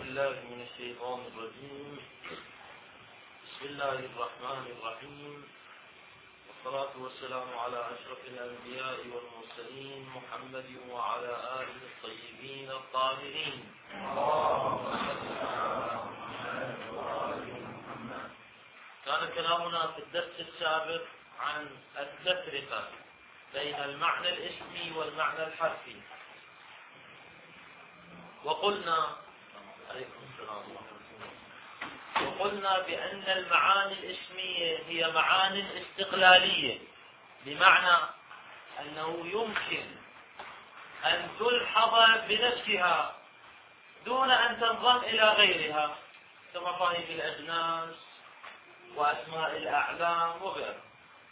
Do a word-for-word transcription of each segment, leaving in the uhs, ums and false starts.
بالله من الشيطان الرجيم. بسم الله الرحمن الرحيم، والصلاة والسلام على أشرف الأنبياء والمرسلين محمد وعلى آله الطيبين الطاهرين. كان كلامنا في الدرس السابق عن التفرقة بين المعنى الاسمي والمعنى الحرفي، وقلنا عليكم السلام وقلنا بأن المعاني الاسمية هي معاني استقلالية، بمعنى أنه يمكن أن تلحظ بنفسها دون أن تنضم إلى غيرها كمفاهيم الأجناس وأسماء الأعلام وغيرها.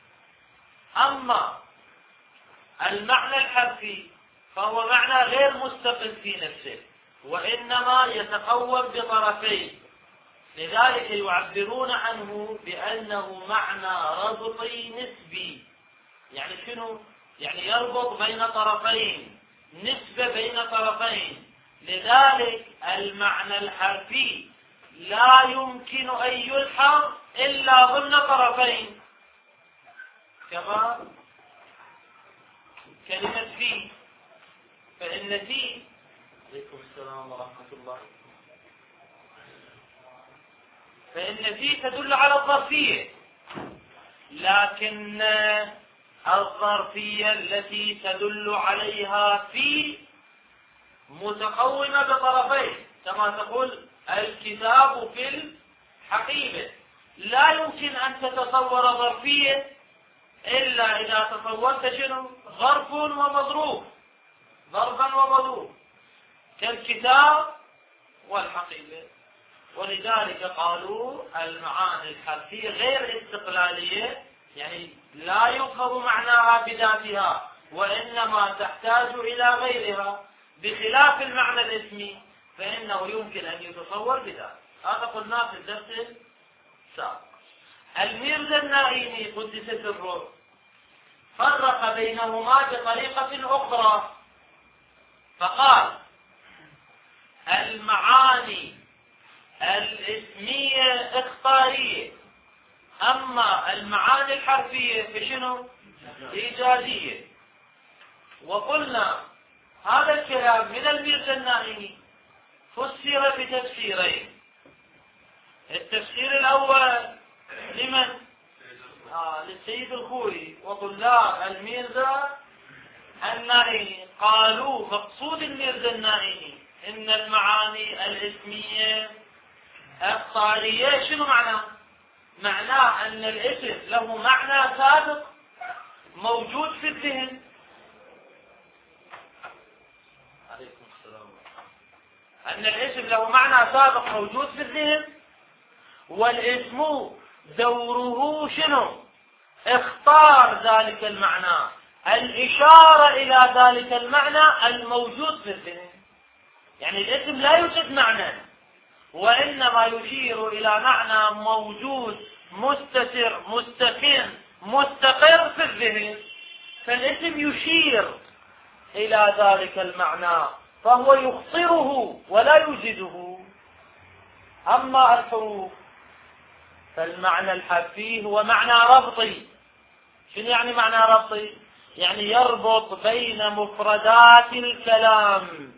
أما المعنى الحرفي فهو معنى غير مستقل في نفسه، وإنما يتقوم بطرفين، لذلك يعبرون عنه بأنه معنى ربطي نسبي. يعني شنو؟ يعني يربط بين طرفين، نسبة بين طرفين. لذلك المعنى الحرفي لا يمكن أن يلحظ إلا ضمن طرفين، كما كلمة في، فإن في عليكم السلام ورحمة الله فإن في تدل على الظرفية، لكن الظرفية التي تدل عليها في متقومة بطرفين، كما تقول الكتاب في الحقيبة. لا يمكن أن تتصور ظرفية إلا إذا تصورت شنو؟ ظرف ومظروف، ظرفا ومظروف، كالكتاب والحقيبة. ولذلك قالوا المعاني الحرفية غير استقلالية، يعني لا يفهم معناها بذاتها، وإنما تحتاج إلى غيرها، بخلاف المعنى الاسمي فإنه يمكن أن يتصور بذاته. هذا قلنا في الدرس السابق. الميرزا النائمي قدس سره فرق بينهما بطريقة أخرى، فقال المعاني الاسمية اخطارية، أما المعاني الحرفية فشنو؟ إيجادية. وقلنا هذا الكلام من الميرزا النائمي فسر بتفسيرين. التفسير الأول لمن؟ آه للسيد الخوي وطلاب الميرزا النائمي. قالوا مقصود الميرزا النائمي إن المعاني الاسمية اخطارية. شنو معناه؟ معناه أن الاسم له معنى سابق موجود في الذهن. عليكم السلام. أن الاسم له معنى سابق موجود في الذهن، والاسم دوره شنو؟ اختار ذلك المعنى، الإشارة إلى ذلك المعنى الموجود في الذهن. يعني الاسم لا يوجد معنى، وإنما يشير إلى معنى موجود مستتر مستقر مستقر في الذهن، فالاسم يشير إلى ذلك المعنى فهو يخطره ولا يوجده. أما الحروف فالمعنى الحرفي هو معنى ربطي. شنو يعني معنى ربطي؟ يعني يربط بين مفردات الكلام،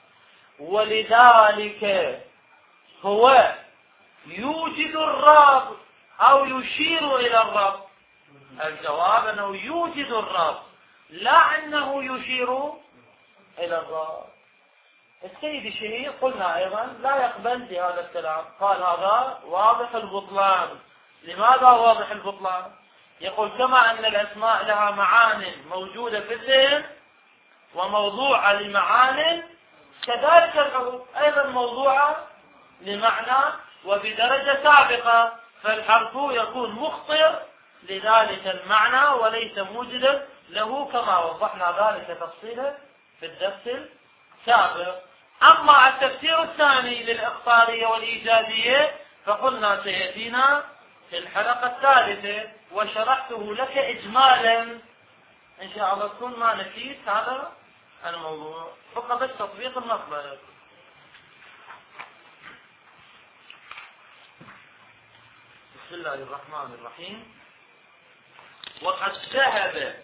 ولذلك هو يوجد الربط أو يشير إلى الربط. الجواب أنه يوجد الربط، لا أنه يشير إلى الربط. السيد الشهيد قلنا أيضا لا يقبل بهذا الكلام، قال هذا واضح البطلان. لماذا واضح البطلان؟ يقول كما أن الأسماء لها معان موجودة في الذهن وموضوعة لمعان، كذلك الحروف أيضا موضوعة لمعنى وبدرجة سابقة، فالحرف يكون مخطر لذلك المعنى وليس موجدا له، كما وضحنا ذلك تفصيلا في الدرس السابق. أما التفسير الثاني للإخطارية والإيجادية فقلنا سيأتينا في الحلقة الثالثة، وشرحته لك إجمالا إن شاء الله تكون ما نسيت هذا الموضوع، فقط بس تطبيق النصب. بسم الله الرحمن الرحيم. وقد ذهب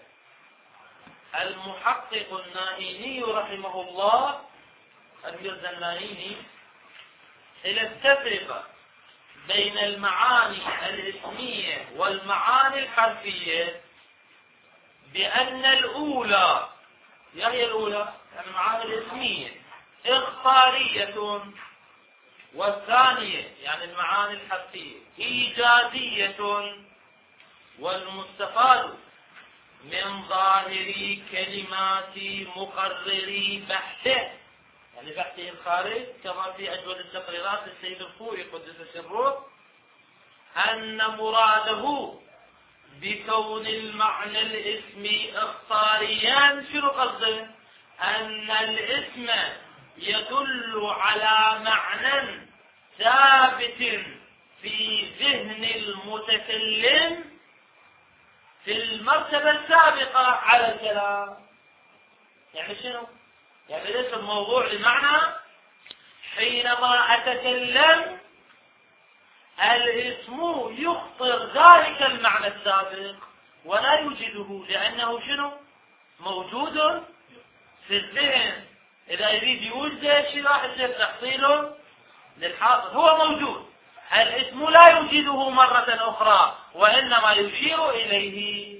المحقق النائيني رحمه الله الميرزا النائيني إلى التفرقة بين المعاني الاسمية والمعاني الحرفية بأن الأولى، يعني الأولى المعاني الاسمية إخبارية، والثانية يعني المعاني الحرفية إيجازية، والمستفاد من ظاهر كلمات مقرري بحثه، يعني بحثه الخارج كما في أجود التقريرات للسيد الخوئي قدس سره، أن مراده بكون المعنى الاسمي اخطاريا شنو قصده؟ أن الاسم يدل على معنى ثابت في ذهن المتكلم في المرتبة السابقة على الكلام. يعني شنو؟ يعني ليس الموضوع لمعنى حينما أتكلم الاسم يخطر ذلك المعنى السابق ولا يوجده، لأنه شنو؟ موجود في الذهن. إذا يريد يوجد شيء راح يصير تحصيله للحاصل، هو موجود، الاسم لا يوجده مرة أخرى وإنما يشير إليه.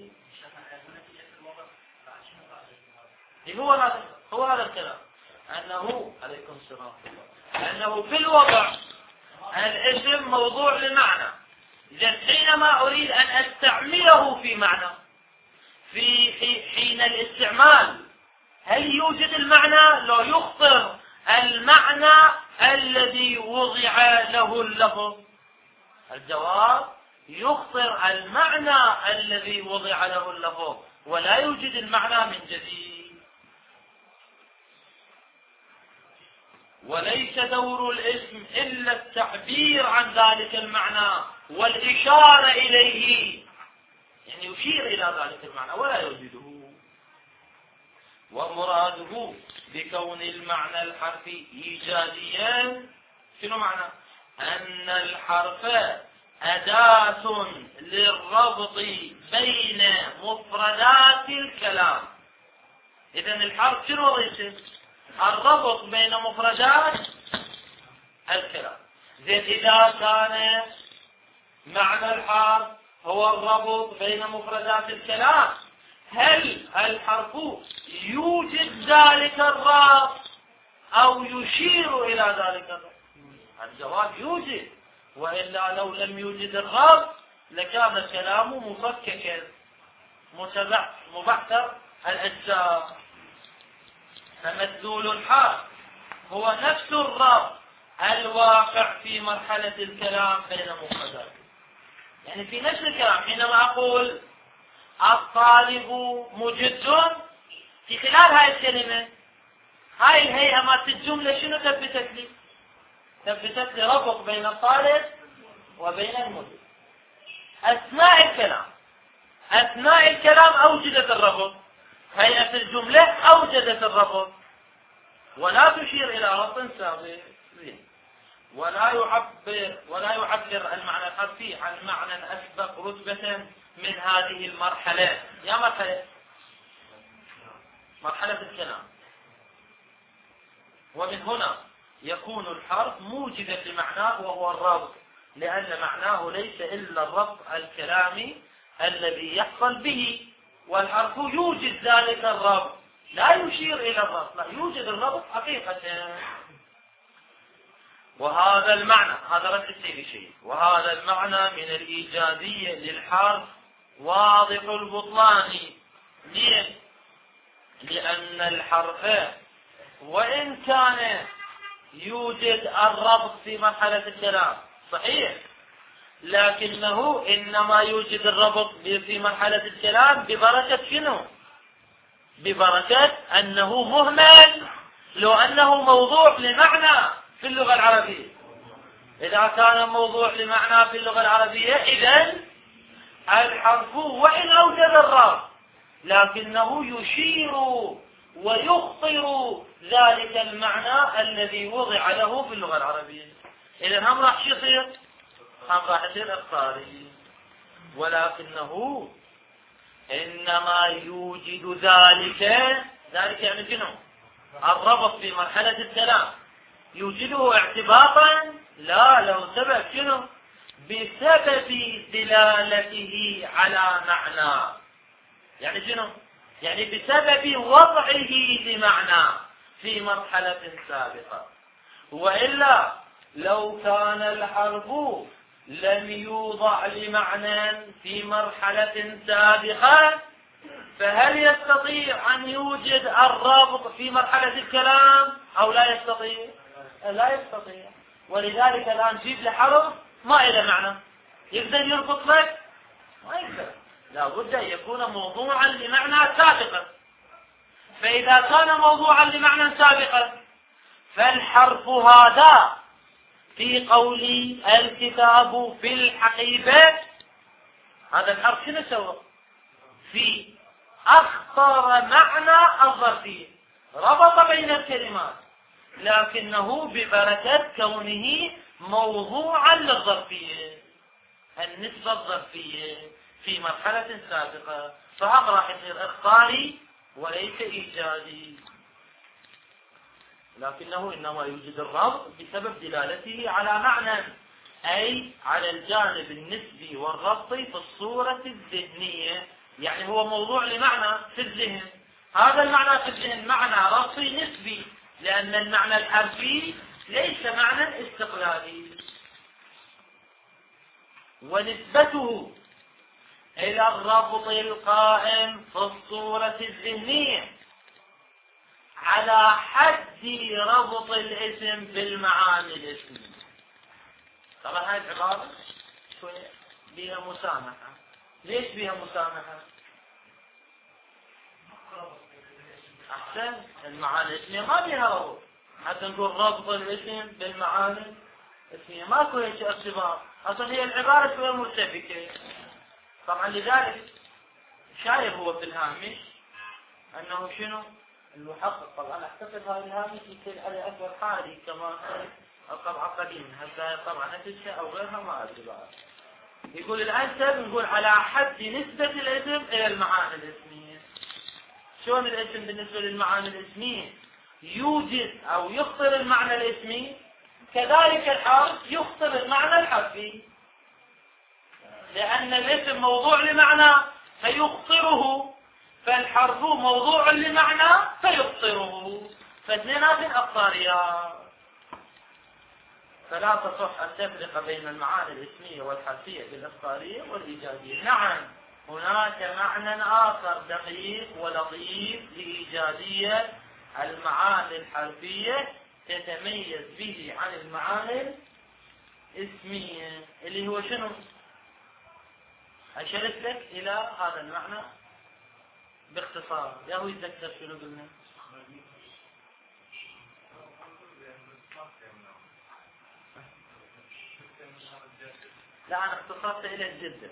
هو هذا هو هذا الكلام، أنه عليكم السلام أنه في الوضع الاسم موضوع لمعنى، إذن حينما أريد أن أستعمله في معنى في حين الاستعمال هل يوجد المعنى؟ لو يخطر المعنى الذي وضع له اللفظ؟ الجواب يخطر المعنى الذي وضع له اللفظ ولا يوجد المعنى من جديد. وليس دور الاسم إلا التعبير عن ذلك المعنى والإشارة إليه، يعني يشير إلى ذلك المعنى ولا يوجده. ومراده بكون المعنى الحرفي إيجاديا شنو معنى؟ أن الحرف أداة للربط بين مفردات الكلام. إذن الحرف شنو وظيفته؟ الربط بين مفردات الكلام. زين إذا كان معنى الحرف هو الربط بين مفردات الكلام، هل الحرف يوجد ذلك الربط أو يشير إلى ذلك الربط؟ الجواب يوجد، وإلا لو لم يوجد الربط لكان الكلام مفككا مبعثر الأجزاء. فمدلول الحرف هو نفس الربط الواقع في مرحلة الكلام بين مفردات، يعني في نفس الكلام. حينما أقول الطالب مجد، في خلال هاي الكلمة هاي الهيئة مالت الجملة شنو ثبتت لي؟ ثبتت لي ربط بين الطالب وبين المجد. أثناء الكلام أثناء الكلام أوجدت الربط، هيئة الجملة أوجدت الربط ولا تشير إلى ربط سابق، ولا يعبر ولا يعبر المعنى الحرفي عن معنى أسبق رتبة من هذه المرحلة. يا مرحلة مرحلة الكلام. ومن هنا يكون الحرف موجدا لمعناه وهو الربط، لأن معناه ليس إلا الربط الكلامي الذي يحصل به، والحرف يوجد ذلك الربط لا يشير إلى الربط، لا يوجد الربط حقيقة. وهذا المعنى هذا رد السيد شيء وهذا المعنى من الإيجابية للحرف واضح البطلان. ليه؟ لأن الحرف وإن كان يوجد الربط في مرحلة الكلام صحيح، لكنه إنما يوجد الربط في مرحلة الكلام ببركة شنو؟ ببركة أنه مهمل، لو أنه موضوع لمعنى في اللغة العربية. إذا كان موضوع لمعنى في اللغة العربية إذن الحرف وإن أوجد الربط لكنه يشير ويخطر ذلك المعنى الذي وضع له في اللغة العربية. إذن هم راح يصير هم راح يصير اخطاري، ولكنه انما يوجد ذلك، ذلك يعني شنو؟ الربط في مرحلة الكلام يوجده اعتباطا، لا لو سبب شنو؟ بسبب دلالته على معنى. يعني شنو؟ يعني بسبب وضعه لمعنى في مرحلة سابقة. وإلا لو كان الحرف لم يوضع لمعنى في مرحلة سابقة، فهل يستطيع أن يوجد الرابط في مرحلة الكلام أو لا يستطيع؟ لا يستطيع. ولذلك الآن جيب لحرف ما إلى معنى، يقدر يربط لك؟ ما يقدر، لا بد أن يكون موضوعا لمعنى سابقا. فإذا كان موضوعا لمعنى سابقا فالحرف هذا في قولي الكتاب في الحقيبة، هذا الحرف شنو سوى؟ في أخطر معنى الظرفية، ربط بين الكلمات، لكنه ببركة كونه موضوعا للظرفية، النسبة الظرفية في مرحلة سابقة، فهم راح يصير اخطاري وليس إيجادي، لكنه إنما يوجد الربط بسبب دلالته على معنى، أي على الجانب النسبي والربط في الصورة الذهنية. يعني هو موضوع لمعنى في الذهن، هذا المعنى في الذهن معنى ربطي نسبي، لأن المعنى الحرفي ليس معنى استقلالي، ونسبته إلى الربط القائم في الصورة الذهنية على حد ربط الاسم بالمعاني الاسمية. طبعا هذه العبارة شوية بها مسامحة. ليش بها مسامحة؟ أحسن، المعاني الاسمية ما بها ربط، حتى نقول ربط الاسم بالمعاني الاسمية ماكو هيك ارتباط، أصلا هي العبارة شوية مرتبكة. طبعا لذلك شايف هو في الهامش أنه شنو؟ المحقق. طبعا أعتقد هذا الهامش يصير عليه أكبر حالي كما الطبعة قديما، هذا طبعا نفسها أو غيرها ما أدري بعد. يقول الأنسب نقول على حد نسبة الاسم إلى المعاني الاسمية. شلون الاسم بالنسبة للمعاني الاسمية؟ يوجد أو يخطر المعنى الاسمي، كذلك الحرف يخطر المعنى الحرفي، لأن الاسم موضوع لمعنى فيخطره، فالحرف موضوع لمعنى فيخطره، فاثنينات أخطاريات. فلا تصح أن تفرق بين المعاني الاسمية والحرفية بالإخطارية والإيجابية. نعم هناك معنى آخر دقيق ولطيف لإيجابية المعاني الحرفية تتميز به عن المعاني الاسمية، اللي هو شنو؟ أشرت لك إلى هذا المعنى باختصار. يا هو يتذكر شنو قلنا؟ لا أنا اختصرت إلى الجدة.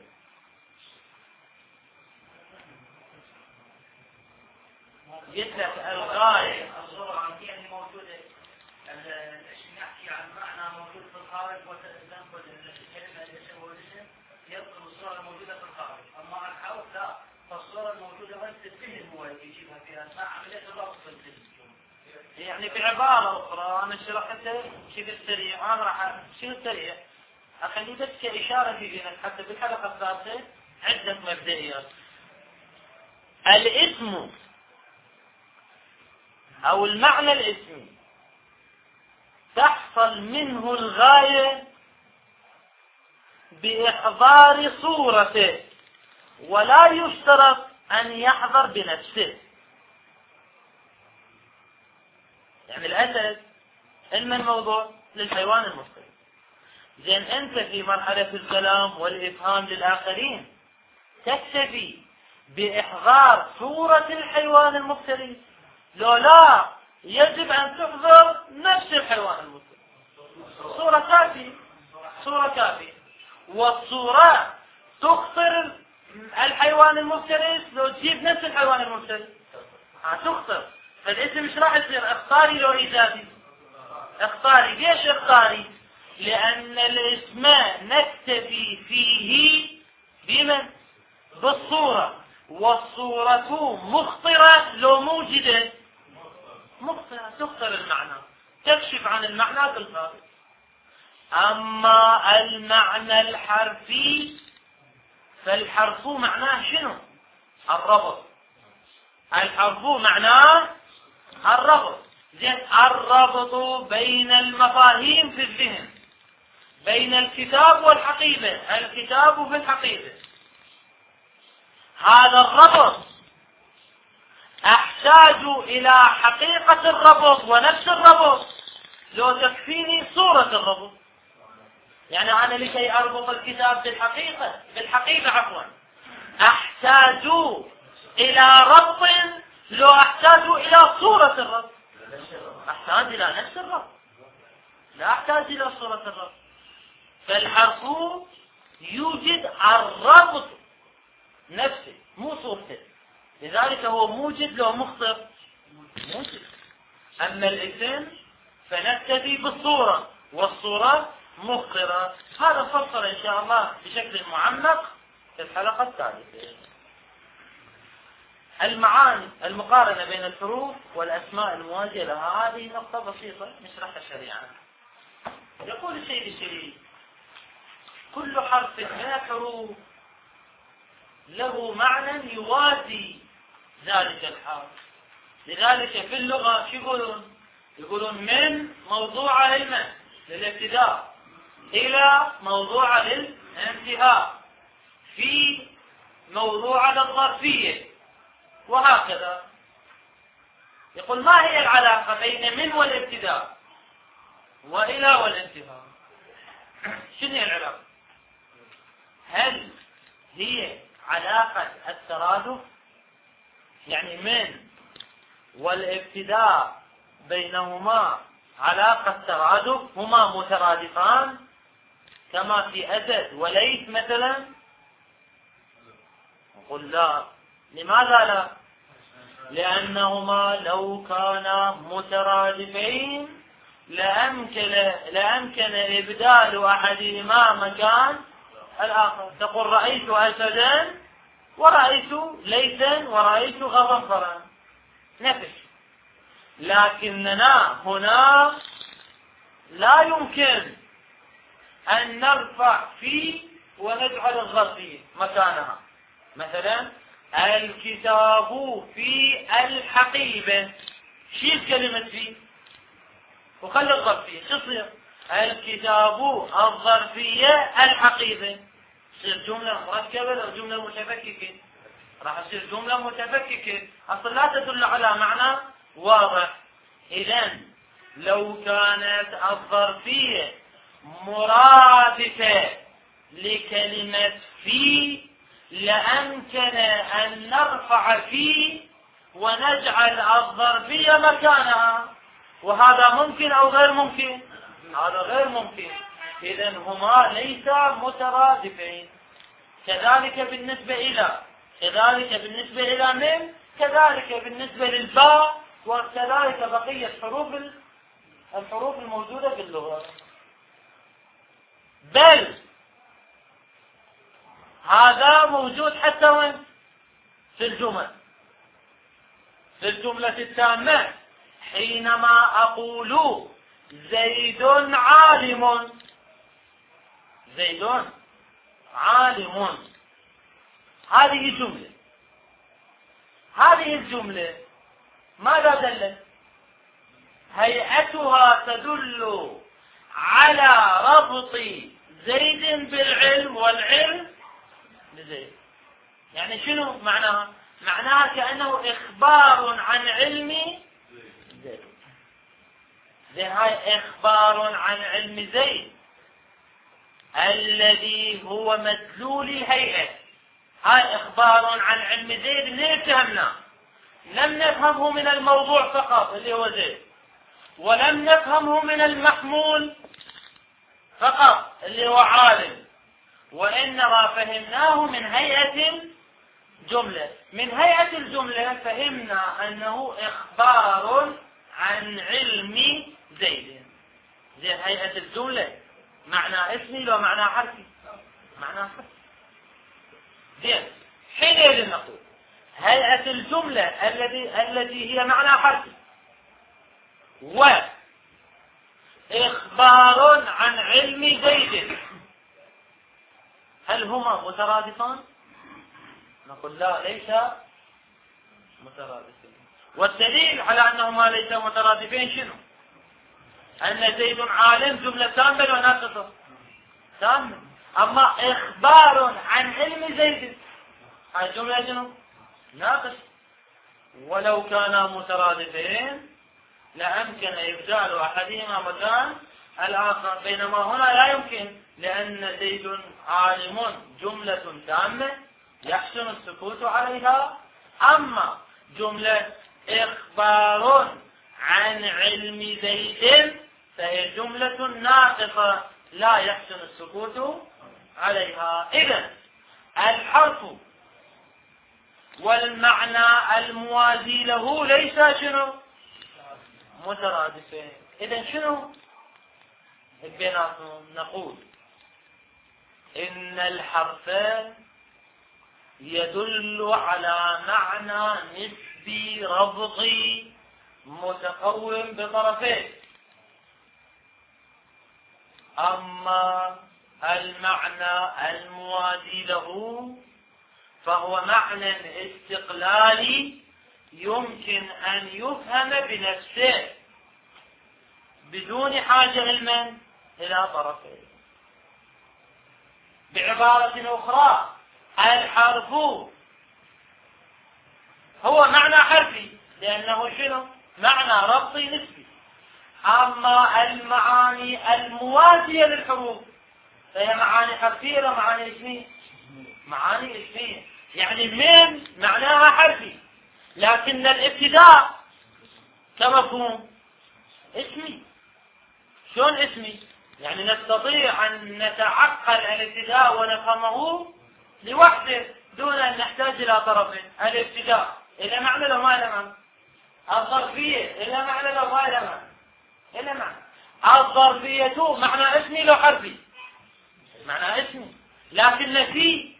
قلت لك الغاية الصورة اللي موجودة، الاسم يحكي عن معنى موجود في الخارج، وتنقل الكلمة الاسم والاسم يبطل الصورة الموجودة في الخارج. أما الحرف لا، فالصورة الموجودة وانت الذهن هو يجيبها فيها، ما عملية الربط في الذهن. يعني بعبارة أخرى أنا شرحتها بشكل سريع، أنا راح شنو سريع أخلي بس كإشارة في ذهنك حتى بالحلقة الثالثة عدة مبدئيات. الاسم أو المعنى الاسمي تحصل منه الغاية بإحضار صورته، ولا يشترط أن يحضر بنفسه. يعني الأسد علم الموضوع للحيوان المفترس، زين أنت في مرحلة الكلام والإفهام للآخرين تكتفي بإحضار صورة الحيوان المفترس، لو لا يجب أن تحضر نفس الحيوان المفترس. صورة كافية، صورة كافية، والصورة تخطر الحيوان المفترس لو تجيب نفس الحيوان المفترس هتخطر. فالاسم مش راح يصير اختاري لو ايجابي؟ اختاري. ليش اختاري؟ لأن الاسم نكتفي فيه بمن؟ بالصورة، والصورة مخطرة لو موجدة، مخطرة تخطر المعنى، تكشف عن المعنى بالخارج. أما المعنى الحرفي فالحرف معناه شنو؟ الربط. الحرف معناه الربط، زين، الربط بين المفاهيم في الذهن، بين الكتاب والحقيقة، الكتاب في الحقيقة. هذا الربط أحتاج إلى حقيقة الربط ونفس الربط لو تكفيني صورة الربط. يعني أنا لكي أربط الكتاب بالحقيقة بالحقيقة عفوا أحتاج إلى ربط لو أحتاج إلى صورة الربط. أحتاج إلى نفس الربط، لا أحتاج إلى صورة الربط. فالحرف يوجد الربط نفسه مو صورته، لذلك هو موجد لو مخطر موجد. أما الاسم فنكتفي بالصورة، والصورة مخطرة. هذا نفصل إن شاء الله بشكل معمق في الحلقة الثالثة. المعاني المقارنة بين الحروف والأسماء المواجهة لها، هذه نقطة بسيطة نشرحها سريعا. يقول السيد الشريف: كل حرف من الحروف له معنى يوازي ذلك الحرف. لذلك في اللغة شو يقولون؟ يقولون من موضوع المن للابتداء إلى موضوع للانتهاء، في موضوع للظرفية، وهكذا. يقول: ما هي العلاقة بين من والابتداء وإلى والانتهاء؟ شنو هي العلاقة؟ هل هي علاقة الترادف؟ يعني من والابتداء بينهما علاقة ترادف، هما مترادفان كما في أسد وليث مثلا؟ نقول لا. لماذا لا؟ لأنهما لو كانا مترادفين لأمكن, لأمكن إبدال أحدهما مكان الآخر. تقول: رأيت أسدا ورأيت ليثا ورأيت غضنفرا، نفس. لكننا هنا لا يمكن أن نرفع في ونجعل الظرفية مكانها. مثلا الكتاب في الحقيبة، شيل كلمة في وخلي الظرفية، شو تصير؟ الكتاب الظرفية الحقيبة، تصير جملة مركبة لو جملة متفككة، راح تصير جملة متفككة، أصلا لا تدل على معنى واضح. إذن لو كانت الظرفية مرادفة لكلمة في لأمكن أن نرفع في ونجعل الظرفية مكانها، وهذا ممكن أو غير ممكن؟ هذا غير ممكن. إذن هما ليسا مترادفين. كذلك بالنسبة إلى، كذلك بالنسبة إلى من، كذلك بالنسبة للباء، وكذلك بقية حروف الحروف الموجودة في اللغة. بل هذا موجود حتى وين؟ في الجمل، في الجملة التامة. حينما أقول زيد عالم، زيد عالم، هذه جملة. هذه الجملة ماذا دلت؟ هيئتها تدل على ربط زيد بالعلم والعلم بزيد. يعني شنو معناها؟ معناها كأنه إخبار عن علم زيد. زين، هاي إخبار عن علم زيد الذي هو مدلول الهيئة. هاي إخبار عن علم زيد. ليه فهمنا؟ لم نفهمه من الموضوع فقط اللي هو زيد، ولم نفهمه من المحمول فقط اللي هو عالم، وإنما فهمناه من هيئة جملة. من هيئة الجملة فهمنا أنه إخبار عن علم زيد. زي هيئة الجملة معنى اسمي لو معنى حرفي؟ معنى حرفي. زين، حينئذ نقول هيئة الجملة التي التي هي معنى حرفي وإخبار عن علم زيد، هل هما مترادفان؟ نقول لا، ليس مترادفين. والدليل على أنهما ليس مترادفين شنو؟ أن زيد عالم جملة تامة وناقصة تامة، أما إخبار عن علم زيد هذه الجملة شنو؟ ناقص. ولو كانا مترادفين لأمكن إبدال أحدهما مكان الآخر، بينما هنا لا يمكن، لأن زيد عالم جملة تامة يحسن السكوت عليها، أما جملة إخبار عن علم زيد فهي جملة ناقصة لا يحسن السكوت عليها. إذن الحرف والمعنى الموازي له ليس شنو؟ مترادفين. إذن شنو بيناتهم؟ نقول إن الحرف يدل على معنى نسبي رفضي متقوم بطرفين، أما المعنى الموازي له فهو معنى استقلالي يمكن أن يفهم بنفسه بدون حاجة علما إلى طرفين. بعبارة أخرى، الحرف هو معنى حرفي لأنه شنو؟ معنى ربطي نسبي، أما المعاني الموازية للحروف فهي معاني حرفية ولا معاني اسمية؟ معاني اسمية، يعني من معناها حرفي لكن الابتداء كمفهوم اسمي. شلون اسمي؟ يعني نستطيع أن نتعقل الابتداء ونفهمه لوحده دون أن نحتاج إلى طرفين. الابتداء إلى معنى لو ما إلى معنى، الظرفية إلى معنى لو ما إلى معنى إلى معنى، الظرفية معنى اسمي لو حرفي معنى اسمي، لكن في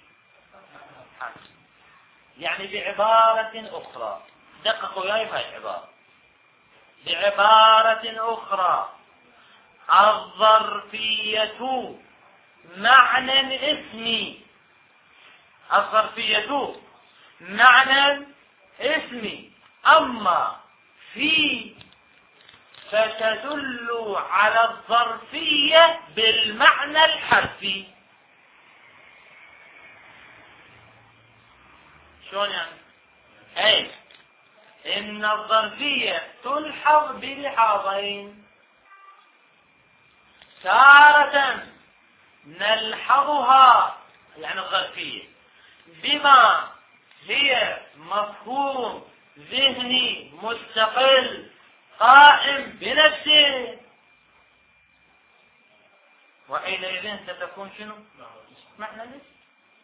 يعني بعبارة أخرى، دققوا وياي في هذه العبارة، بعبارة أخرى الظرفية معنى اسمي، الظرفية معنى اسمي، أما في فتدل على الظرفية بالمعنى الحرفي. شلون يعني؟ أي إن الظرفية تلحظ بلحاظين، تارة نلحظها يعني الظرفية بما هي مفهوم ذهني مستقل قائم بنفسه، وحينئذ ستكون شنو؟ معنى نفسه.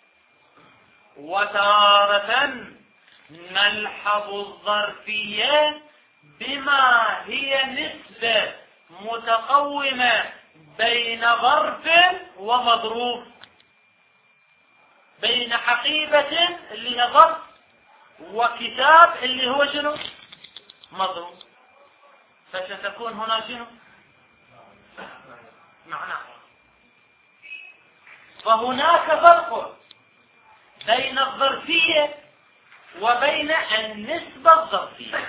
وتارة نلحظ الظرفية بما هي نسبة متقومة بين ظرف ومظروف، بين حقيبة اللي هي ظرف وكتاب اللي هو شنو؟ مظروف، فستكون هنا شنو؟ معناه. فهناك فرق بين الظرفية وبين النسبة الظرفية.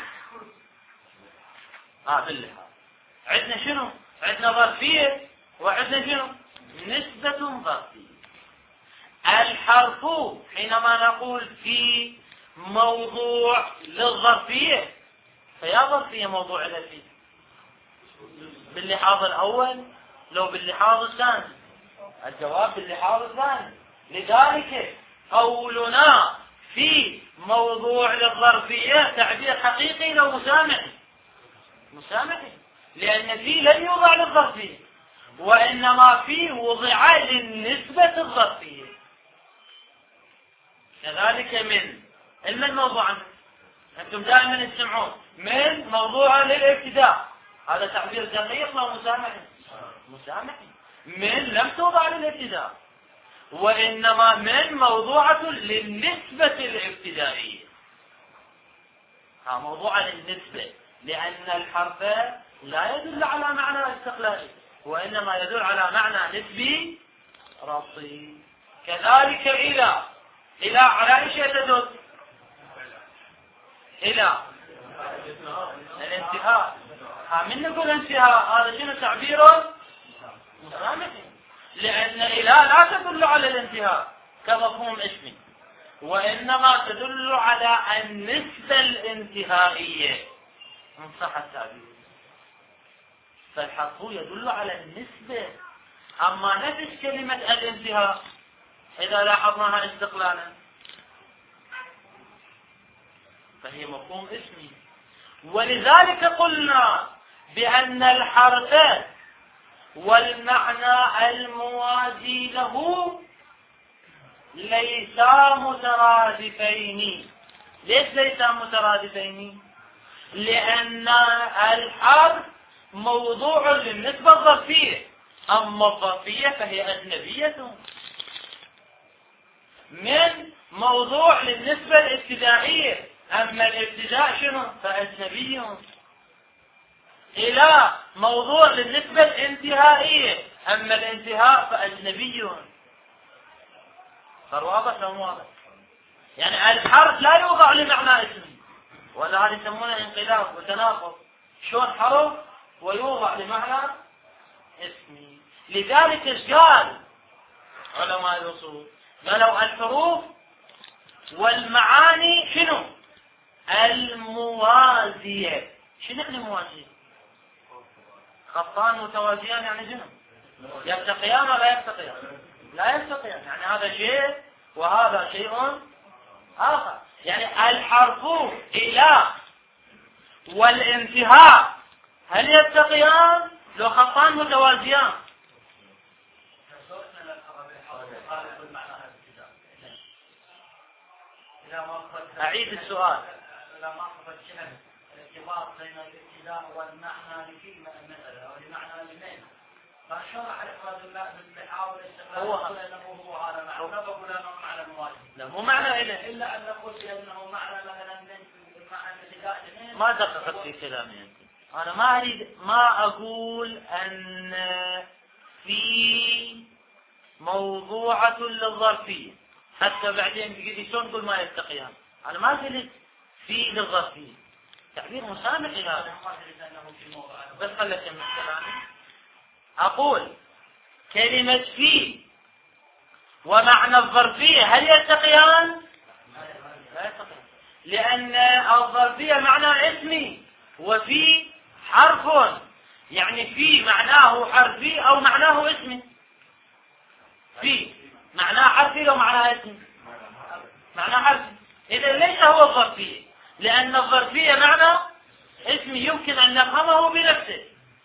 اه بالله عندنا شنو؟ عندنا ظرفية وعندنا شنو؟ نسبة ظرفية. الحرف حينما نقول في موضوع للظرفية فيا ظرفية موضوع لها فيه باللحاظ الأول لو باللحاظ الثاني؟ الجواب باللحاظ الثاني. لذلك قولنا في موضوع للظرفية تعبير حقيقي لو مسامحي مسامحي، لأن في لن يوضع للظرفية وإنما في وضع للنسبة الظرفية. كذلك من من موضوع أنتم دائما تسمعون من موضوع للابتداء، هذا تعبير دقيق لو مسامحي مسامحي، من لم توضع للابتداء، وإنما من موضوعة للنسبة الابتدائية. ها موضوعة للنسبة، لأن الحرف لا يدل على معنى استقلالي، وإنما يدل على معنى نسبي ربطي. كذلك إلى إلى على أي شيء تدل؟ إلى الانتهاء. ها من نقول انتهاء هذا شنو تعبيره؟ مسامحي، لأن إلى لا تدل على الانتهاء كمفهوم اسمي، وإنما تدل على النسبة الانتهائية إن صح التعبير. فالحرف يدل على النسبة، أما نفس كلمة الانتهاء إذا لاحظناها استقلالا فهي مفهوم اسمي. ولذلك قلنا بأن الحرف والمعنى الموازي له ليسا مترادفين. ليش ليسا مترادفين؟ لأن الحرف موضوع للنسبة الظرفية، أما الظرفية فهي أجنبية من موضوع للنسبة الابتدائية، أما الابتداء شنو؟ فأجنبي. إلى موضوع للنسبة الانتهائية، أما الانتهاء فأجنبي. صار واضح أو واضح؟ يعني الحرف لا يوضع لمعنى اسمي، ولا هذا يسمونه انقلاب وتناقض. شلون حرف ويوضع لمعنى اسمي؟ لذلك ايش قال علماء الأصول؟ قالوا الحروف والمعاني شنو؟ الموازية. شنو يعني موازية؟ خطان متوازيان يعني شنو؟ يلتقيان ولا يلتقيان؟ لا يلتقيان، يعني هذا شيء وهذا شيء آخر. يعني الحرف إلى والانتهاء هل يلتقيان لو خطان متوازيان؟ أعيد السؤال. لا ما أخذت شنو الارتباط بين الابتداء والمعنى لكلمة مثلا أو لمعنى لمين، فشرح الإفراد بالحاول الاستقلال هو أنه هو هذا معنى، لا بقول أنه معنى المواجهة، لا مو معنى إله، إلا أن نقول بأنه معنى مثلا من معنى الابتداء لمين. ما دققت في كلامي أنت. أنا ما أريد ما أقول أن في موضوعة للظرفية، حتى بعدين تقولي شلون تقول ما يلتقيان. أنا ما قلت في للظرفية، تعبير مسامح هذا، بس خلت من كلامي. أقول كلمة في ومعنى الظرفية هل يلتقيان؟ لا يلتقيان، لأن الظرفية معنى اسمي وفي حرف، يعني في معناه حرفي أو معناه اسمي. في معناه حرفي لو معناه اسمي، معناه حرفي. إذا ليس هو الظرفية، لأن الظرفية معنى اسمي يمكن أن نفهمه بنفسه.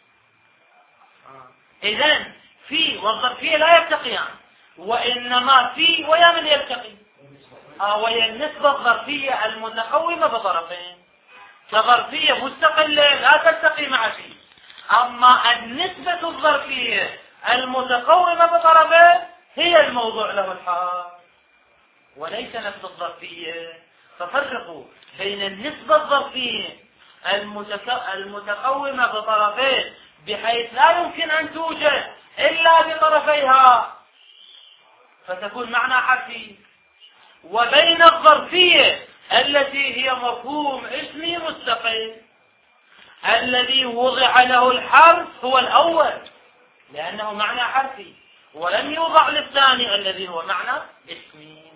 إذن في والظرفية لا يلتقيان، وإنما في ويا من يلتقي؟ آه وهي النسبة الظرفية المتقومة بطرفين، كظرفية مستقلة لا تلتقي مع في. أما النسبة الظرفية المتقومة بطرفين هي الموضوع له الحال، وليس نفس الظرفية. ففرقوا بين النسبة الظرفية المتقومة بطرفين بحيث لا يمكن أن توجد إلا بطرفيها فتكون معنى حرفي، وبين الظرفية التي هي مفهوم اسمي مستقل الذي وضع له الحرف هو الأول لأنه معنى حرفي، ولم يوضع للثاني الذي هو معنى اسمي.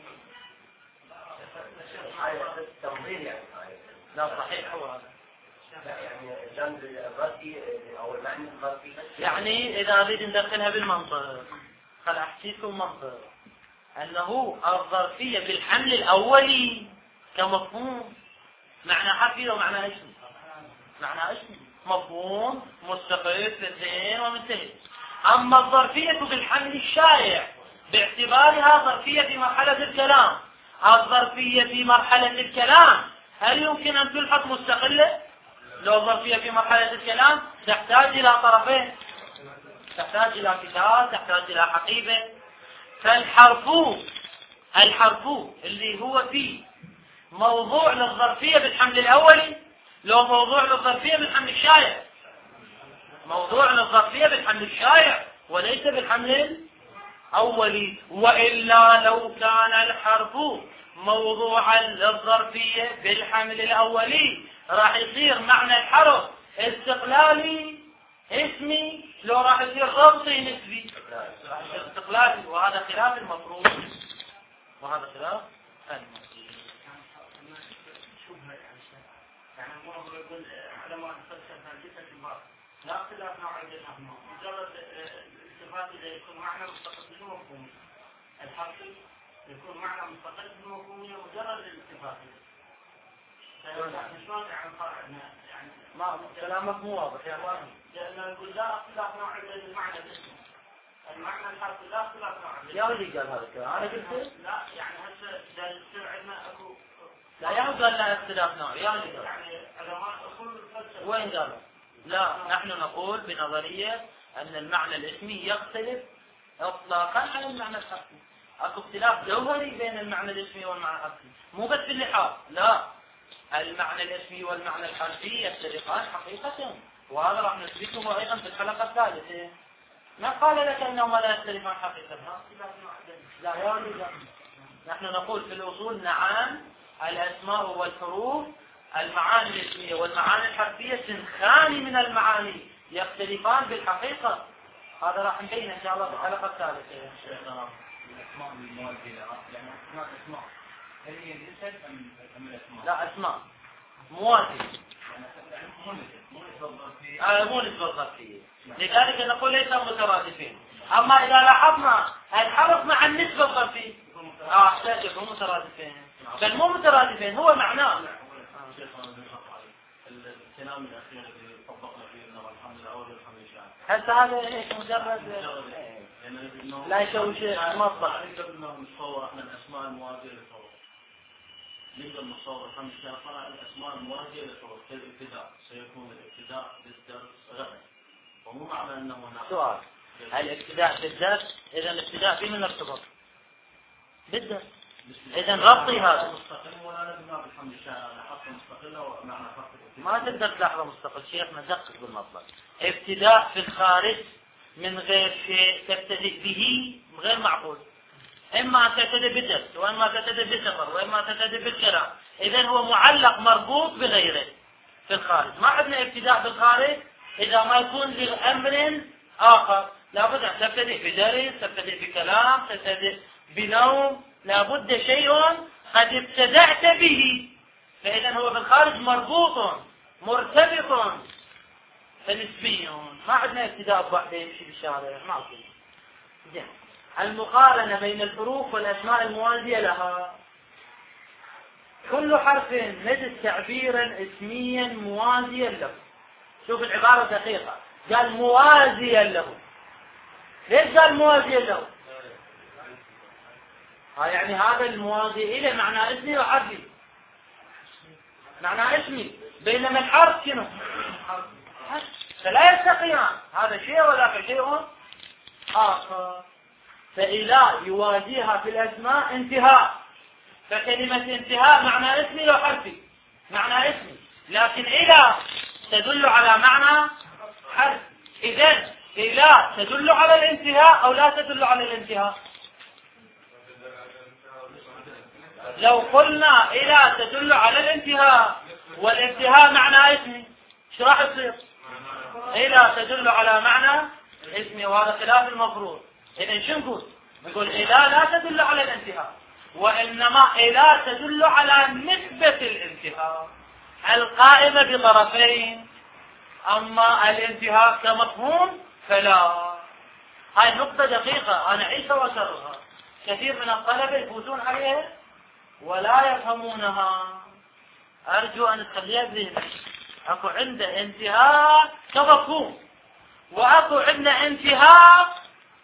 لا صحيح هو هذا. يعني إذا أريد ندخلها بالمنطق خل أحكيكم منطق أنه الظرفية بالحمل الأولي كمفهوم معنى حرفي ومعنى اسمي، معنى اسمي مفهوم مستقل الاثنين ومنتهي. أما الظرفية بالحمل الشائع باعتبارها ظرفية في مرحلة الكلام، الظرفية في مرحلة الكلام هل يمكن أن تلحق مستقلة؟ لو ظرفية في مرحلة الكلام تحتاج إلى طرفين، تحتاج إلى كتاب، تحتاج إلى حقيبة. فالحرف الحرف اللي هو فيه موضوع للظرفية بالحمل الأولي، لو موضوع للظرفية بالحمل الشائع، موضوع للظرفية بالحمل الشائع وليس بالحمل الأولي. وإلا لو كان الحرف موضوعا للظرفية بالحمل الأولي راح يصير معنى الحرف استقلالي اسمي، لو راح يصير ربطي نسبي راح يصير استقلالي، وهذا خلاف المفروض، وهذا خلاف المفروض. يعني الموضوع يقول علماء الفلسفة جثة البعض لا اختلاف نوعي بين الأفناء، مجرد الالتفات إذا يكون معنى مستقل بالمفهوم الحرفي يكون معنى مستقل بالمفهوم مجرد الالتفات. شلون يعني ما كلامك مو واضح يا اخوان، لأنه يقول لا اختلاف نوعي بين المعنى الاسم، المعنى الحرفي لا اختلاف نوعي. يا ولي قال هذا الكلام، أنا قلت لا يعني هسه إذا يصير عندنا أكو لا يا قال لا اختلاف نوعي، يا ولي قال يعني علماء أصول الفلسفة وين قال؟ لا نحن نقول بنظرية أن المعنى الاسمي يختلف إطلاقا عن المعنى الحرفي. اكو اختلاف جوهري بين المعنى الاسمي والمعنى الحرفي، مو بس في اللحاظ، لا المعنى الاسمي والمعنى الحرفي يختلفان حقيقة، وهذا راح نثبته أيضا في الحلقة الثالثة. ما قال لك أنهما لا يختلفان حقيقة؟ لا يا ولي لا. نحن نقول في الأصول نعم الأسماء والحروف المعاني الاسمية والمعاني الحرفية سنخان من المعاني يختلفان بالحقيقة، هذا راح نبين إن شاء الله في الحلقة الثالثة. الأسماء الموازية يعني أسماء أسماء هل هي الاسم أم الأسماء؟ لا أسماء موازية يعني مو نسبة ظرفية. آه مو نسبة ظرفية، لذلك نقول ليس مترادفين. أما إذا لاحظنا الحرف مع النسبة الظرفية اه احتاج يكون مترادفين، بل مو مترادفين هو معناه. الكلام الأخير اللي طبقنا فيه إنه الحمد لله أول الحمد لله. هسه هذا ايش مجرد لا يسوي شيء مطلق. نقدر نصور احنا الأسماء الموازية للحروف. نقدر نصور الحمد لله قرأ الأسماء الموازية للحروف كالابتداء، سيكون الابتداء بالدرس غدا، ومو معنى أنه هناك سؤال الابتداء بالدرس، إذا الابتداء في من ارتبط بالدرس، إذا ربطي هذا مستقل ولا نبنى بالحمد لله على حق مستقلة ومعنى حق ما تقدر تلاحظه مستقل. شيخنا دقق بالمطلب، ابتداء في الخارج من غير شيء تبتدئ به غير معقول، إما أن تبتدئ بالدرس وإما تبتدئ بالسفر وإما تبتدئ بالكلام، إذا هو معلق مربوط بغيره في الخارج. ما عندنا ابتداء بالخارج إذا ما يكون لأمر آخر، لابد أن تبتدئ بدرس، تبتدئ بكلام، تبتدئ بنوم، لابد شيء قد ابتدأت به، فإذا هو بالخارج مربوط مرتبط فنسبي. ما عندنا ابتداء بواحدة يمشي بالشارع، ما عندنا. المقارنة بين الحروف والأسماء الموازية لها، كل حرف نجد تعبيرا اسميا موازيا له. شوف العبارة دقيقة، قال موازيا له. ليش قال موازيا له؟ ها يعني هذا الموازي إلى معنى اسمي وحرفي، معنى اسمي، بينما الحرف شنو؟ فلا يلتقيان، هذا شيء ولا شيء آخر. فإله يواجهها في الأسماء انتهاء، فكلمة انتهاء معنى اسمي وحرفي، معنى اسمي، لكن إله تدل على معنى حرف. إذن إله تدل على الانتهاء أو لا تدل على الانتهاء؟ لو قلنا إله تدل على الانتهاء والانتهاء معنى اسمي، شو راح يصير؟ إله تدل على معنى اسمي، وهذا خلاف المفروض. إذن شو نقول؟ نقول إله لا تدل على الانتهاء، وإنما إله تدل على نسبة الانتهاء القائمة بطرفين، أما الانتهاء كمفهوم فلا. هاي نقطة دقيقة أنا عيسى وأكررها، كثير من الطلبة يفوتون عليها ولا يفهمونها، أرجو أن تخليها بذهنك. أكو عنده انتهاء كمفهوم، وأكو عنده انتهاء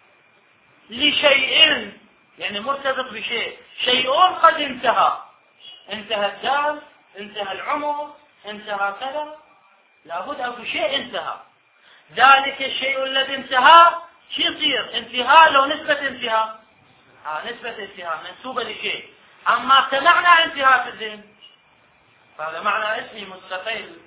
لشيء يعني مرتبط بشيء، شيء قد انتهى، انتهى الدار، انتهى العمر، انتهى كذا، لابد أكو شيء انتهى. ذلك الشيء الذي انتهى شو يصير؟ انتهاء لو نسبة انتهاء، ها نسبة انتهاء منسوبة لشيء، أما كمعنى انتهاء في الذهن فهذا معنى اسمي مستقل.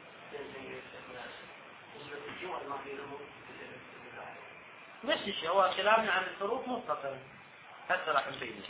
نفس الشيء، هو كلامنا عن الحروف مستقل هسه راح نبين.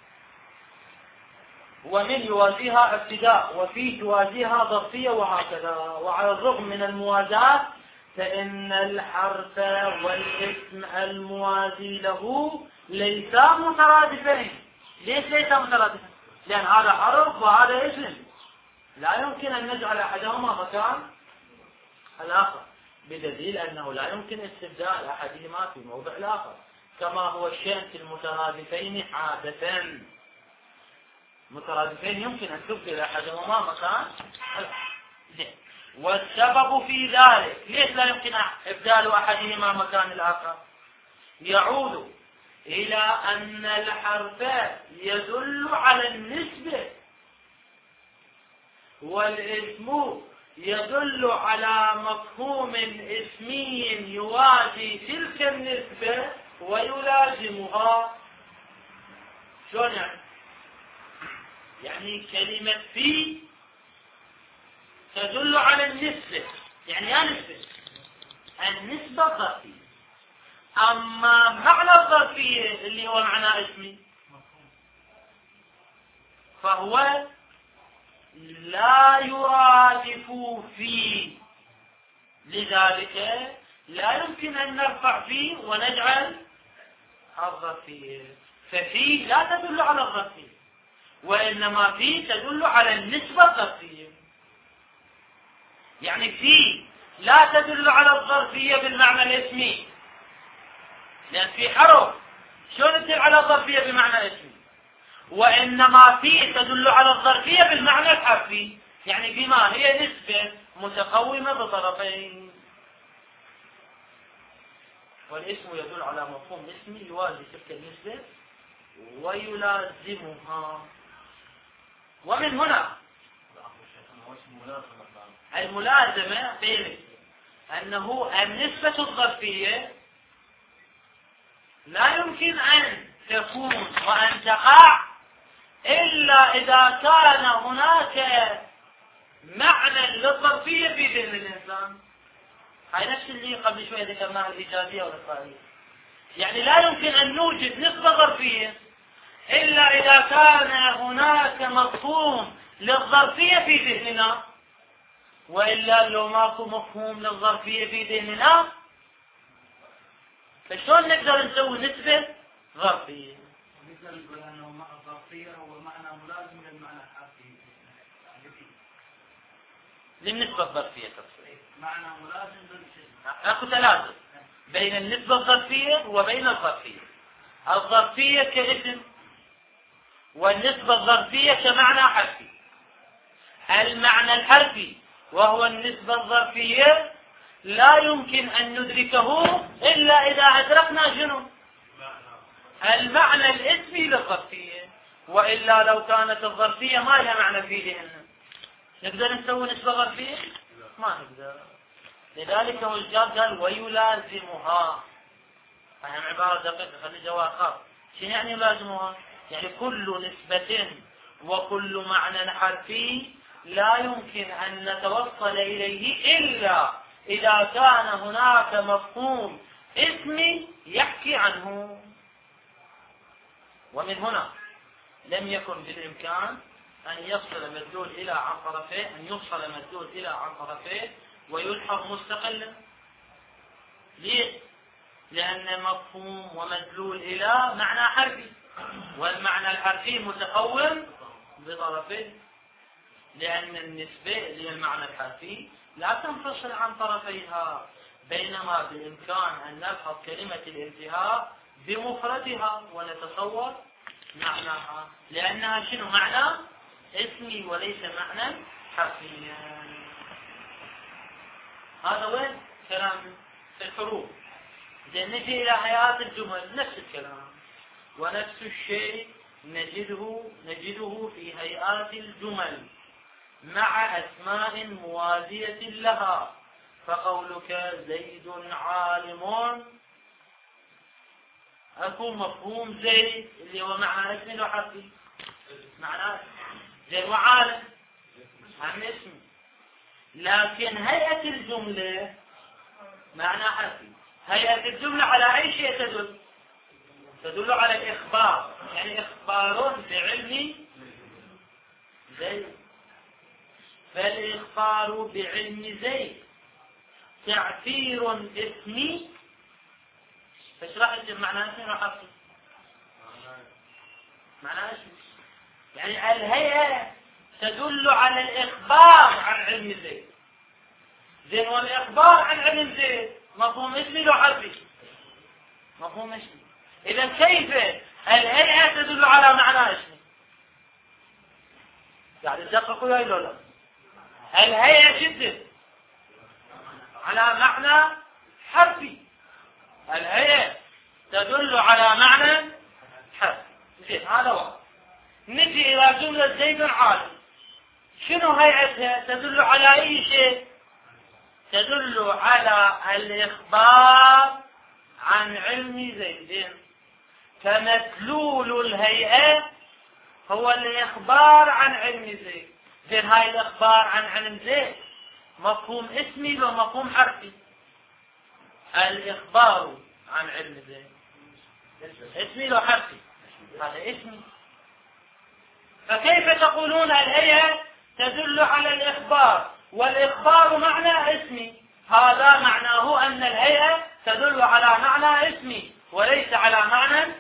ومن يوازيها ابتداء وفي توازيها ظرفية وهكذا. وعلى الرغم من الموازاة فإن الحرف والاسم الموازي له ليسا مترادفين. ليش ليسا مترادفين؟ لأن هذا حرف وهذا اسم، لا يمكن أن نجعل أحدهما مكان الآخر، بدليل أنه لا يمكن استبدال أحدهما في موضع الآخر، كما هو الشأن في المترادفين عادة. مترادفين يمكن أن تبدل أحدهما مكان الآخر. والسبب في ذلك، ليش لا يمكن إبدال أحدهما مكان الآخر؟ يعود إلى أن الحرف يدل على النسبة والاسم يدل على مفهوم اسمي يوازي تلك النسبة ويلازمها. شلون يعني؟ يعني كلمة في تدل على النسبة، يعني يا نسبة النسبة الظرفية، أما معنى الظرفية اللي هو معنى اسمي فهو لا يرادف في، لذلك لا يمكن أن نرفع فيه ونجعل الظرفية. ففي لا تدل على الظرفية، وإنما في تدل على النسبة الظرفية. يعني في لا تدل على الظرفية بالمعنى الاسمي، لأن في حرف شلون تدل على الظرفية بمعنى اسمي، وإنما في تدل على الظرفية بالمعنى الحرفي، يعني بما هي نسبة متقومة بطرفين. والاسم يدل على مفهوم اسمي يوازي تلك النسبة ويلازمها. ومن هنا الملازمة بين أنه النسبة الظرفية لا يمكن أن تكون وأن تقع إلا إذا كان هناك معنى للظرفية في ذهن الإنسان. هاي نفس اللي قبل شوية ذكرناها الإيجابية والإخبارية. يعني لا يمكن أن نوجد نسبة ظرفية إلا إذا كان هناك مفهوم للظرفية في ذهننا، وإلا لو ماكو مفهوم للظرفية في ذهننا فشلون نقدر نسوي نسبة ظرفية؟ نقدر نقول أنه الظرفية هو معنى ملازم للمعنى الحرفي للنسبة الظرفية تفصيل. معنى ملازم للشيء. أكو تلازم بين النسبة الظرفية وبين الظرفية. الظرفية كاسم والنسبة الظرفية كمعنى حرفي. المعنى الحرفي وهو النسبة الظرفية لا يمكن أن ندركه إلا إذا أدركنا شنو؟ المعنى الاسمي للظرفية، وإلا لو كانت الظرفية ما لها معنى في ذهننا نقدر نسوي نسبة ظرفية؟ ما نقدر. لذلك هو الجاب قال ويلازمها. فهم عبارة دقيقة، خلي جواب خاص. شنو يعني يلازمها؟ يعني كل نسبة وكل معنى حرفي لا يمكن أن نتوصل إليه إلا إذا كان هناك مفهوم اسمي يحكي عنه. ومن هنا لم يكن بالإمكان أن يصل مدلول إلى عن طرفيه أن يوصل مدلول إلى عن طرفيه ويلحق مستقلا. ليه؟ لأن مفهوم ومدلول إلى معنى حرفي، والمعنى الحرفي متقوم بطرفين، لأن النسبة للمعنى الحرفي لا تنفصل عن طرفيها، بينما بالإمكان أن نلحظ كلمة الانتهاء بمفردها ونتصور معناها، لأنها شنو معنى اسمي وليس معنى حرفي. هذا وين كلام في الحروف. إذا نجي إلى حياة الجمل نفس الكلام، ونفس الشيء نجده نجده في هيئات الجمل مع أسماء موازية لها. فقولك زيد عالم اكو مفهوم زيد اللي هو معنى اسمي لو حرفي، معناه زيد وعالم عن اسمي، لكن هيئة الجملة معنى حرفي. هيئة الجملة على أي شيء تدل؟ تدل على الإخبار، يعني إخبار بعلم زيد. فالإخبار بعلم زيد تعبير اسمي. فاشرح لي معنى اسمي لو حرفي. معنى اسمي يعني الهيئة تدل على الإخبار عن علم زيد. زين، والإخبار عن علم زيد مفهوم اسمي لو حرفي، مفهوم اسمي. إذا كيف الهيئة تدل على معنى اسمي؟ يعني تدققوا يا إلو لا. الهيئة جدا على معنى حرفي، الهيئة تدل على معنى حرفي. زين، هذا واحد. نجي إلى جملة زيد عالم، شنو هيئتها؟ تدل على أي شيء؟ تدل على الإخبار عن علم زيد. فمدلول الهيئة هو الإخبار عن علم زيد. زين، هاي الإخبار عن علم زيد مفهوم اسمي لو مفهوم حرفي؟ الإخبار عن علم زيد اسمي لو حرفي؟ هذا اسمي. فكيف تقولون الهيئة تدل على الإخبار والإخبار معنى اسمي؟ هذا معناه أن الهيئة تدل على معنى اسمي وليس على معنى.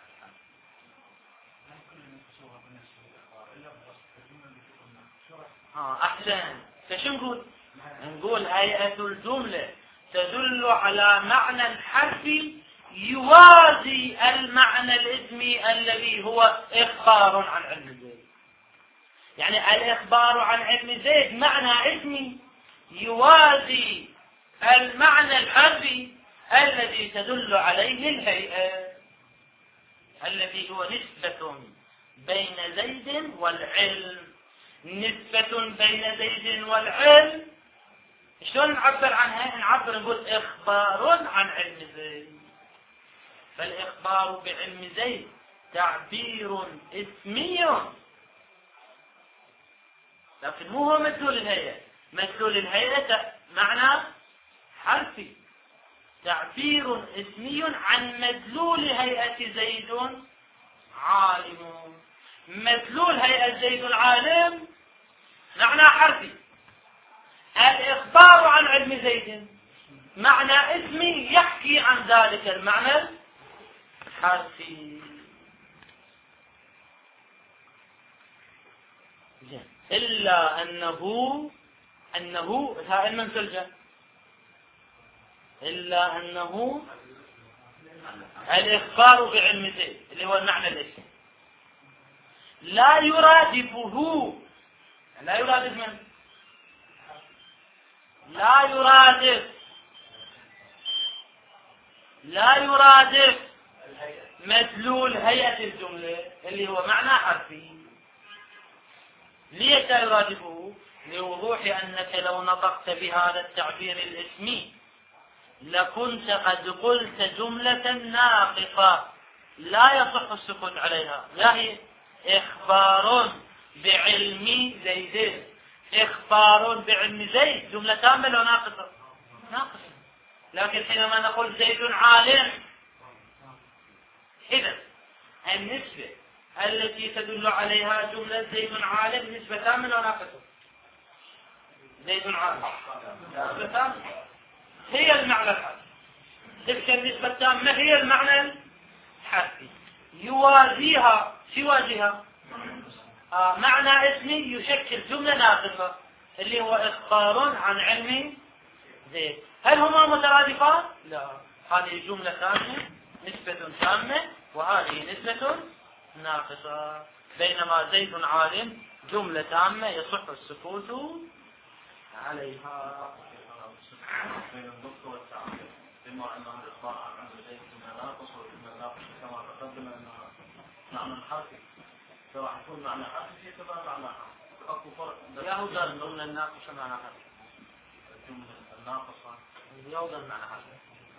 آه أحسن. فشو نقول؟ نقول هيئة الجملة تدل على معنى حرفي يوازي المعنى الاسمي الذي هو إخبار عن علم زيد. يعني الإخبار عن علم زيد معنى اسمي يوازي المعنى الحرفي الذي تدل عليه الهيئة، الذي هو نسبة بين زيد والعلم. نسبة بين زيد والعلم شلون نعبر عنها؟ نعبر نقول إخبار عن علم زيد. فالإخبار بعلم زيد تعبير اسمي، لكن مو هو مدلول الهيئة. مدلول الهيئة معنى حرفي، تعبير اسمي عن مدلول هيئة زيد عالم. مدلول هيئة زيد عالم معنى حرفي. الإخبار عن علم زيد معنى اسمي يحكي عن ذلك المعنى الحرفي. إلا أنه أنه هاء المنسلجة إلا أنه الإخبار بعلم زيد اللي هو المعنى الاسمي لا يرادفه. لا يرادف من؟ لا يرادف لا يرادف مدلول هيئة الجملة اللي هو معنى حرفي. ليش لا يرادفه؟ لوضوح أنك لو نطقت بهذا التعبير الاسمي لكنت قد قلت جملة ناقصة لا يصح السكوت عليها. لا هي إخبار بعلم زيد. إخبار بعلم زيد جملة كاملة وناقصة؟ ناقصة. لكن حينما نقول زيد عالم، إذن النسبة التي تدل عليها جملة زيد عالم نسبة كاملة وناقصة؟ زيد عالم نسبة كاملة هي المعنى الحرفي. تلك النسبة التامة هي المعنى الحرفي. يوازيها يوازيها آه معنى اسمي يشكل جملة ناقصة اللي هو إخبار عن علم زيد. هل هما مترادفان؟ لا، هذه جملة تامة نسبة تامة وهذه نسبة ناقصة. بينما زيد عالم جملة تامة يصح السكوت عليها. بين النطق والتعبير بما أنه الإخبار عن علم زيد جملة ناقصة وجملة ناقصة كما تقدم أنها معنى حرفي، سواء يكون معنى حرفي يتبع معنى حرفي. أكو فرق. يهودا الجملة الناقصة معنى حرفي. الجملة الناقصة يهودا معنى حرفي.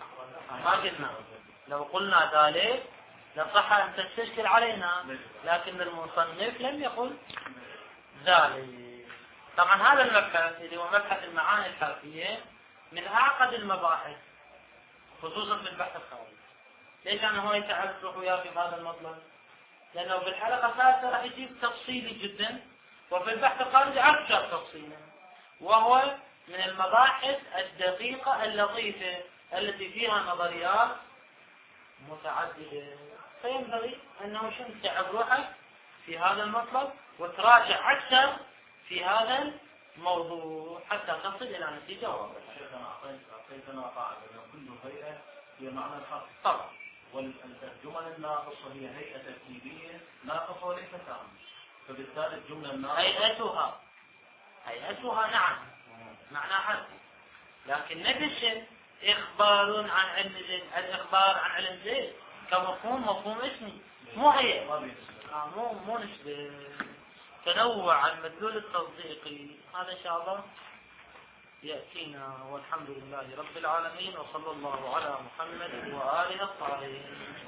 ما قلنا. لو قلنا ذلك لصح أن تستشكل علينا، لكن المصنف لم يقل ذلك. طبعا هذا المبحث اللي هو مبحث المعاني الحرفية من أعقد المباحث خصوصا في البحث الخارجي. ليش أنا هو يتعرف وياه في هذا المطلب؟ لأنه بالحلقة الثالثة راح يجيب تفصيلي جدا، وفي البحث الخارجي أكثر تفصيلا، وهو من المباحث الدقيقة اللطيفة التي فيها نظريات متعددة. فينبغي أنه شن تعب روحك في هذا المطلب وتراجع أكثر في هذا الموضوع حتى تصل إلى نتيجة واضحة. أعطيتنا قاعدة أن كل هيئة هي معنى الحرف طبعا، والجمل الناقصة هي هيئة تركيبية ناقصة وليس تامة، فبالتالي الجملة الناقصة هيئتها هيئتها نعم معنى حرفي، لكن نفس إخبار عن علم زيد، الإخبار عن علم زيد كمفهوم مفهوم اسمي، مو هي آه مو مو نسبة تنوع المدلول التصديقي. هذا إن شاء الله يأتينا، والحمد لله رب العالمين، وصلى الله على محمد وآله الطاهرين.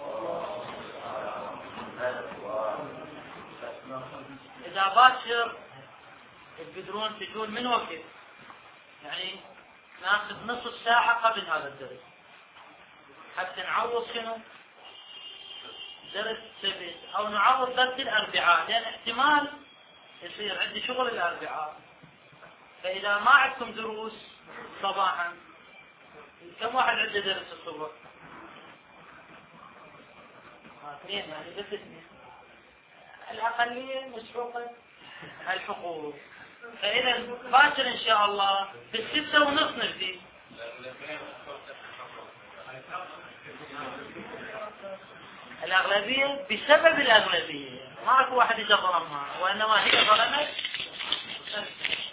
إذا باكر تقدرون تجون من وقت، يعني ناخذ نصف ساعة قبل هذا الدرس حتى نعوض شنو درس السبت، أو نعوض درس الأربعاء، لأن احتمال يصير عندي شغل الأربعاء. فإذا ما عندكم دروس صباحا، كم واحد عنده درس الصبح؟ اثنين، يعني بس اثنين، الأقلية مسحوقة الحقوق. فإذا باكر إن شاء الله بالستة ونص نبدي. الأغلبية بسبب الأغلبية، ما أكو واحد يجبرها، وإنما هي ظلمت